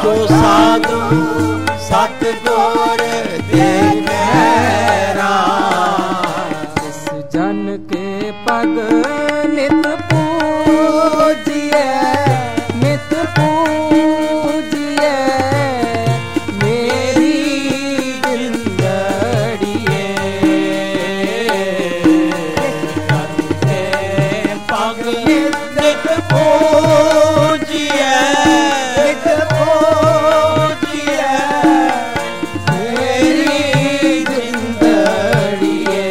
जो साधु सतगुर देखै राम। इस जन के पग नित पूजिए, नित पूजिए मेरी जिंदड़िए। पग नित पूजिए, नित पूजिए मेरी जिंदड़िए।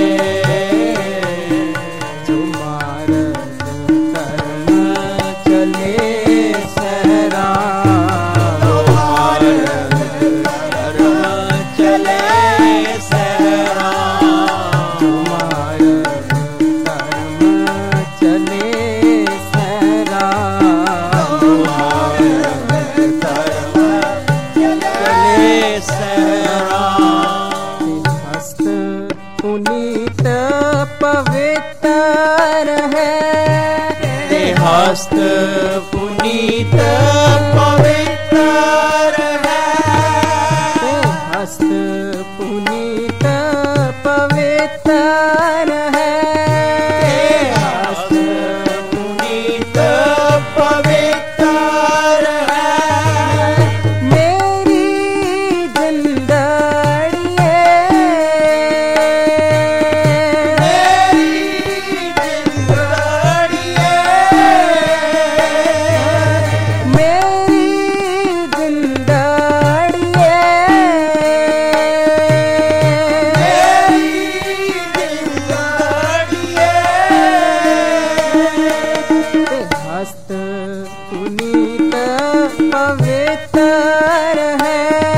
जो मार्ग कर्म चले सहरा, चले सहरा। जो मार्ग कर्म चले सहरा, चले सहरा। हस्त पुनीत पवित्र है, हस्त पुनीत पवित्र है। हस्त पुनीत पवित्र है। हस्त पुनीत पवित्र है। मेरी जिंदड़िए, मेरी जिंदड़िए, हस्त पुनीत पवित्र है।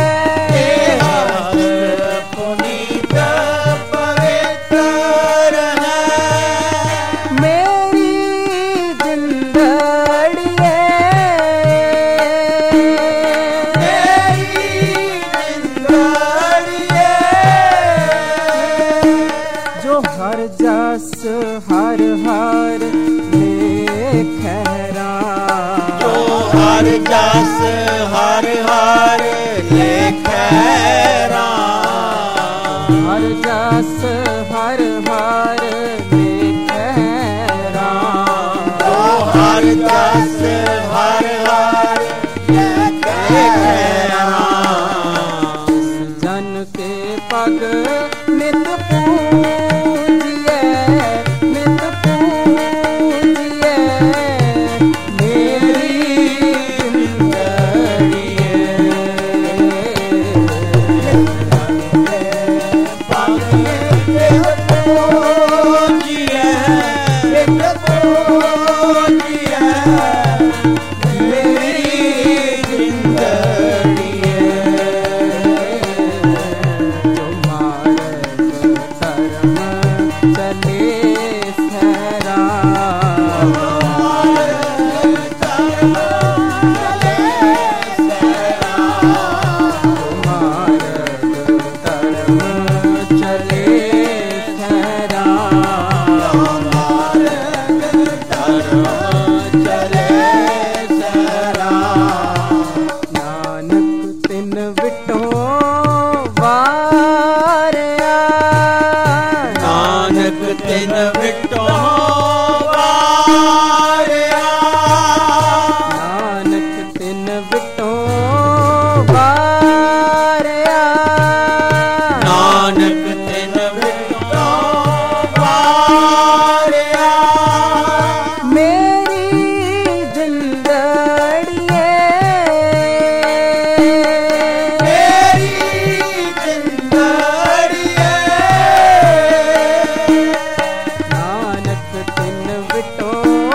पुनीत पवित्र है। मेरी जिंदड़िए, जो हर जस हर हर लेखरा, जो हर जस हर हर लेखै राम। हर जस हर हर लेखरा, जो हर जस हर हर लेखै राम। जन के पग नित पूजिए, नित पूजिए मेरी जिंदड़िए। पग नित पूजिए, नित पूजिए मेरी जिंदड़िए। जो मार्ग कर्म चले सहरा, मार्ग कर्म चले सहरा। नानक तिन विटो वारया, नानक तिन विटो वारया। नानक तिन विटो वारया। नानक तिन विटो वारया। मेरी जिंदड़िए, मेरी जिंदड़िए। नानक तिन विटो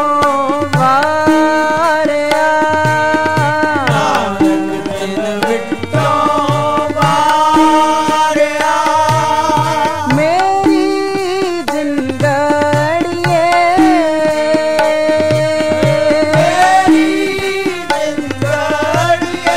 वारया। नानक तिन विटो वारया। मेरी जिंदड़िए, मेरी जिंदड़िए।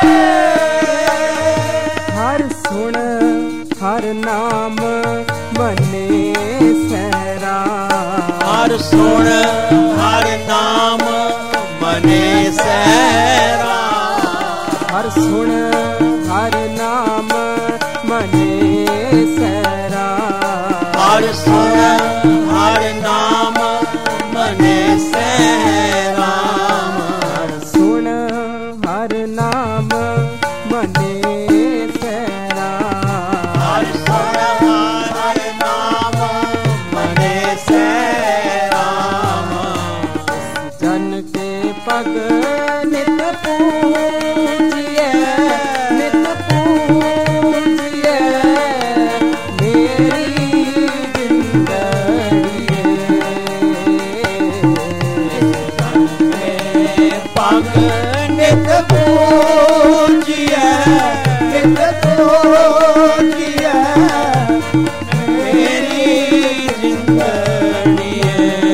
हर सुन हर नाम बने सहरा। हर सुन हर नाम मने सहरा। हर सुन हर नाम मने सैरा हर सुन हर नाम मने सैरा हर सुन हर नाम मने सैरा हर सुन हर नाम मने सैरा जन के पग नित पूजिए नित पूजिए मेरी जिंदड़ी पग नित पूजिए नित पूजिए मेरी जिंदड़ी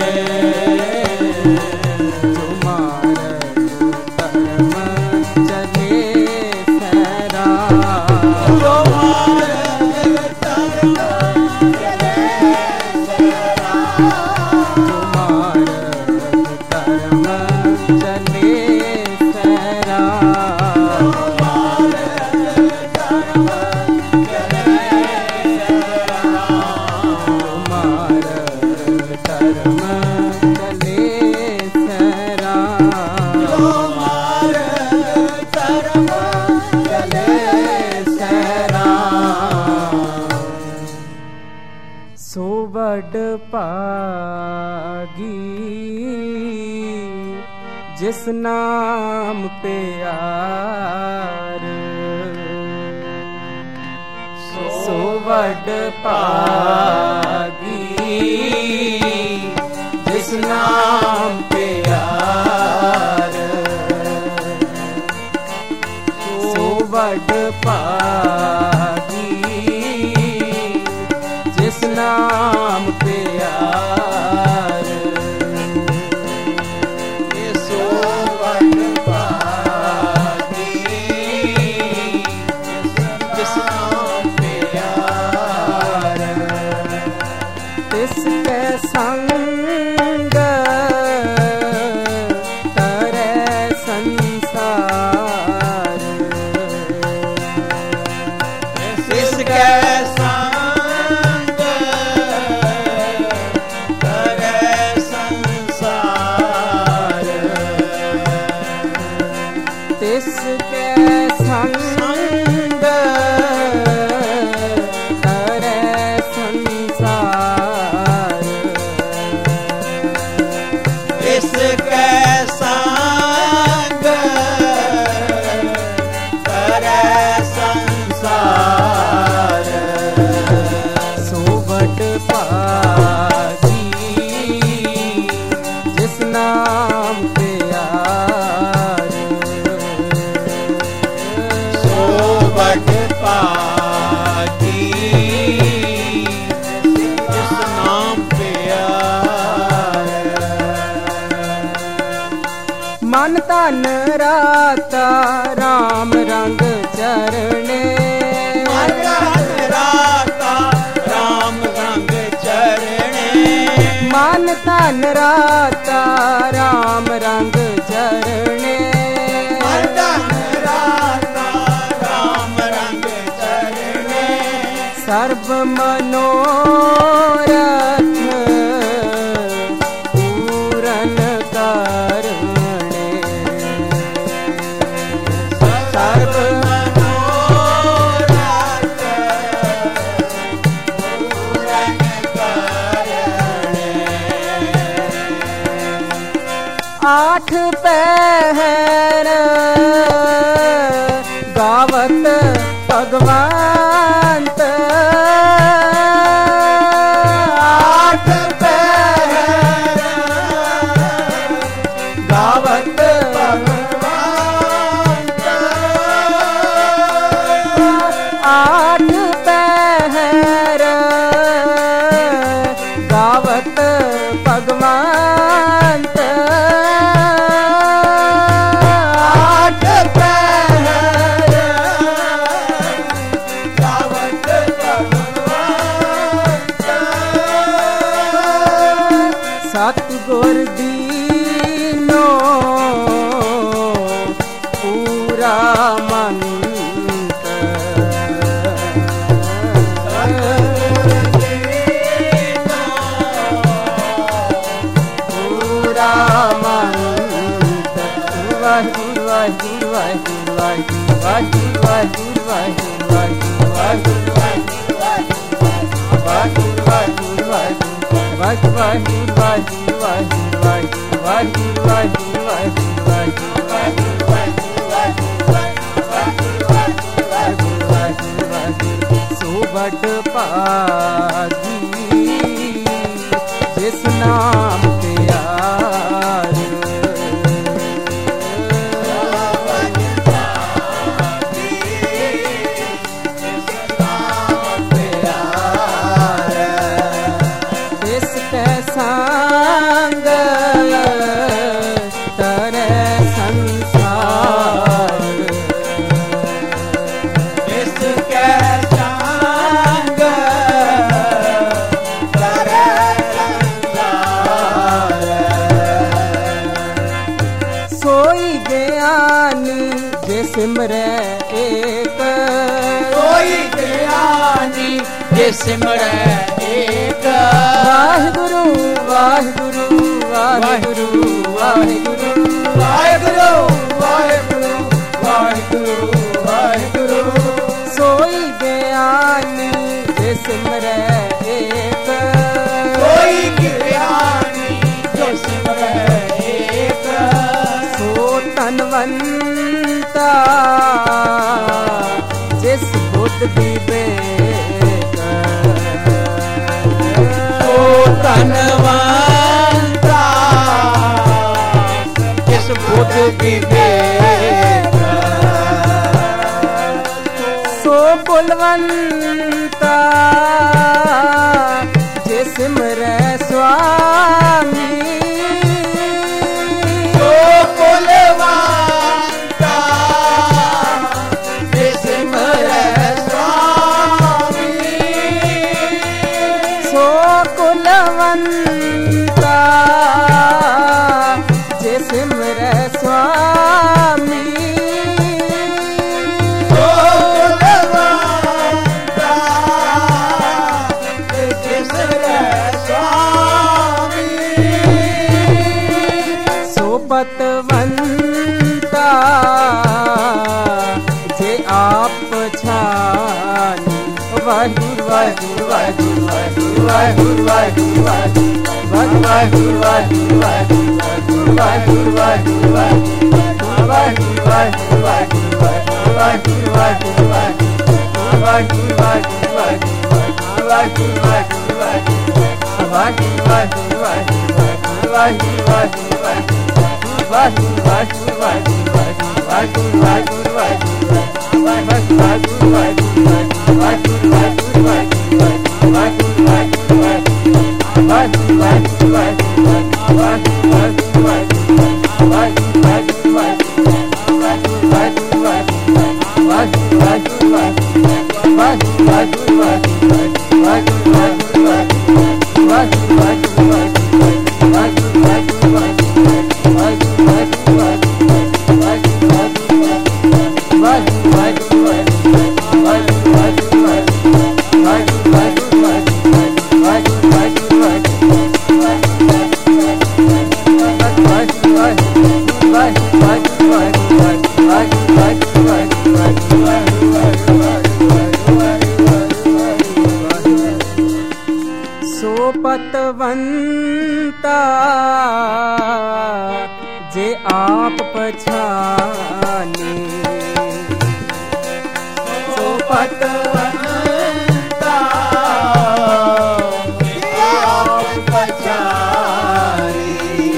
तुम्हारे धर्म चले सैरा तुम्हारे धर्म चले सैरा तुम्हारे धर्म चले सैरा सो बड़ पागी जिस नाम पे यार सो बड़ पागी जिस नाम पे यार सो बड़ पागी जिस नाम पे यार ये सो बड़ पागी जिस नाम पे यार तिसके संग तरे संसार इसके संग करे संसार तिसके संग तरे संसार इसके संग करे संसार सो बड़ पागी जिस नाम पे यार सो बड़ पागी जिस नाम पे यार मन तन राता राम रंग चरणे राता राम रंग चरणे मन तन राता राम रंग चरणे राता राम रंग चरणे सर्व मनोरथ पूरन करणे सर्व मनोरथ पूरन करणे आठ पहर गावत भगवंत आठ पहर गावत भगवंत आठ पहर गावत भगवंत आठ पहर ਮੰਤ ਪੂਰਾ ਮੰਤ ਵਾਹਿਗੁਰੂ ਵਾਹਿਗੁਰੂ ਵਾਹਿਗੁਰੂ ਵਾਹਿਗੁਰੂ ਵਾਹਿਗੁਰੂ ਵਾਹਿਗੁਰੂ ਵਾਹਿਗੁਰੂ ਵਾਹਿਗੁਰੂ ਵਾਹਿਗੁਰੂ ਵਾਹਿਗੁਰੂ ਸੋ ਵੱਡ ਭਾਗੀ ਜਿਸ ਨਾਮ ਪਿਆਰ ਸੰਗ ਤਰੇ ਸੰਸਾਰ ਇਸ ਕੈ ਸੰਗ ਤਰੇ ਸੰਸਾਰ ਸੋਈ ਗਿਆਨੀ ਜੇ ਸਿਮਰੈ ਏਕ ਕੋਈ ਗਿਆਨੀ ਜੇ ਸਿਮਰੈ ਏਕ ਵਾਹਿਗੁਰੂ ਵਾਹਿਗੁਰੂ ਵਾਹਿਗੁਰੂ ਵਾਹਿਗੁਰੂ ਵਾਹਿਗੁਰੂ ਵਾਹਿਗੁਰੂ ਵਾਹਿਗੁਰੂ ਵਾਹਿਗੁਰੂ ਸੋਈ ਗਿਆਨੀ ਜੇ ਸਿਮਰੈ ਏਕ ਕੋਈ ਗਿਆਨੀ ਜੇ ਸਿਮਰੈ ਏਕ ਸੋ ਧਨਵੰਤਾ ਜਿਸ ਬੁੱਧ ਵਿਵੇਕ ਸੋ ਧਨਵੰਤਾ ਜਿਸ ਬੁੱਧ ਵਿਵੇਕ ਸੋ ਬੁਲਵੰਤਾ ਜੇ ਸਿਮਰੈ ਸੁਆਮੀ ਸੋ ਕੁਲਵੰਤਾ ਜੇ ਸਿਮਰੈ ਸੁਆਮੀ ਸੋ ਕੁਲਵੰਤਾ ਜੇ ਸਿਮਰੈ ਸੁਆਮੀ ਸੋ ਕੁਲਵੰਤਾ ਜੇ ਸਿਮਰੈ ਸੁਆਮੀ ਸੋ ਪਤਵੰਤਾ ਜੇ ਆਪ ਪਛਾਨੀ ਵਾਹਿਗੁਰੂ ਵਾਹਿਗੁਰੂ ਵਾਹਿਗੁਰੂ ਵਾਹਿਗੁਰੂ ਵਾਹਿਗੁਰੂ ਵਾਹਿਗੁਰੂ ਵਾਹਿਗੁਰੂ ਵਾਹਿਗੁਰੂ ਵਾਹਿਗੁਰੂ ਵਾਹਿਗੁਰੂ ਵਾਹਿਗੁਰੂ ਵਾਹਿਗੁਰੂ ਵਾਹਿਗੁਰੂ ਵਾਹਿਗੁਰੂ ਵਾਹਿਗੁਰੂ ਪਤਵੰਤਾ ਜੇ ਆਪ ਪਛਾਨੇ ਸੋ ਪਤਵੰਤਾ ਜੇ ਆਪ ਪਛਾਨੇ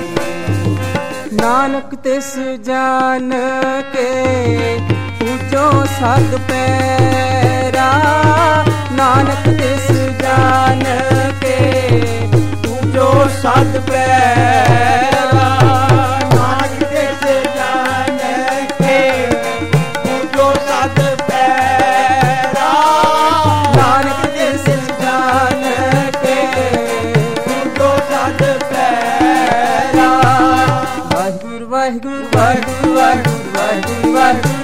ਨਾਨਕ ਤਿਸ ਜਾਨ ਕੇ ਪੂਜੋ ਸਤ ਪੈਰਾ ਨਾਨਕ ਤਿਸ ਜਾਨ ਕੇ ਪੂਜੋ ਸਤ ਪੈਰਾ ਨਾਨਕ ਤਿਸ ਜਾਨ ਕੇ ਪੂਜੋ ਸਤ ਪੈਰਾ ਨਾਨਕ ਤਿਸ ਜਾਨ ਕੇ ਪੂਜੋ ਸਤ ਪੈਰਾ ਵਾਹਿਗੁਰੂ ਵਾਹਿਗੁਰੂ ਵਾਹਿਗੁਰੂ ਵਾਹਿਗੁਰੂ ਵਾਹਿਗੁਰੂ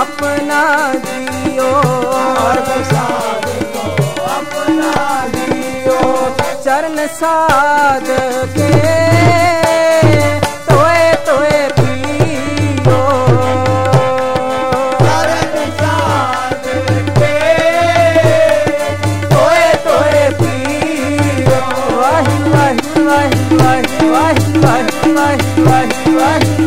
अपना जियो, मार्ग साध को अपना जियो। चरण साध के तोए तोए पियो, चरण साध के तोए तोए पियो। वाहि वाहि वाहि वाहि वाहि वाहि वाहि वाहि वाहि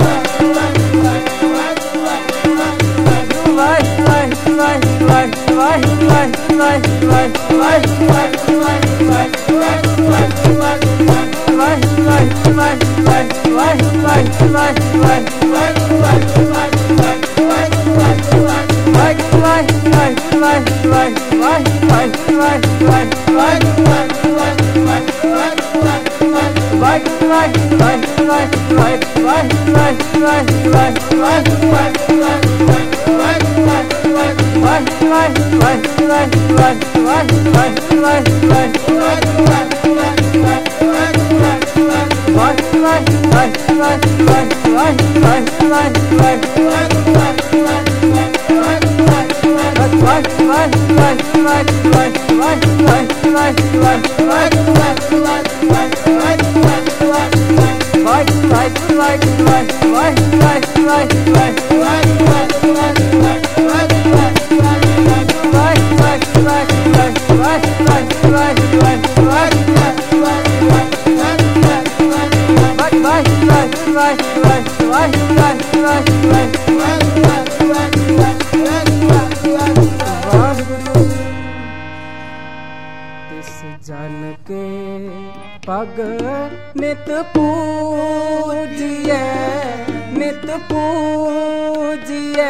जन के पग नित पूजिए, नित पूजिए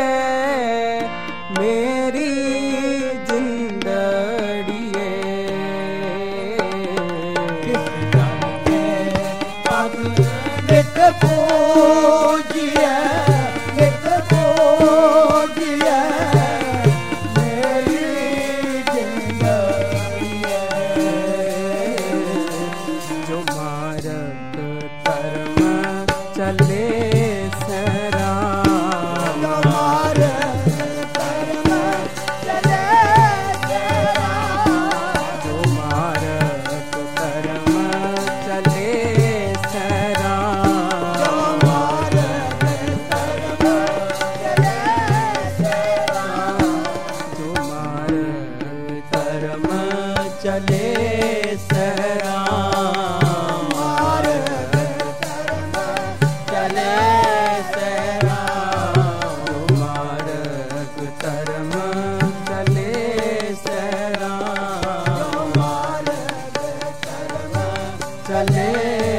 मेरी जिंदड़िए। नित पूजिए, नित पूजिए मेरी जिंदड़िए। जो मार्ग धर्म चले सराम, जो मार्ग धर्म चले सराम। जो मार्ग धर्म चले सराम, जो मार्ग धर्म चले सराम। जो मार्ग धर्म चले सराम, मार्ग धर्म चले सराम। जो मार्ग धर्म चले सराम, मार्ग धर्म चले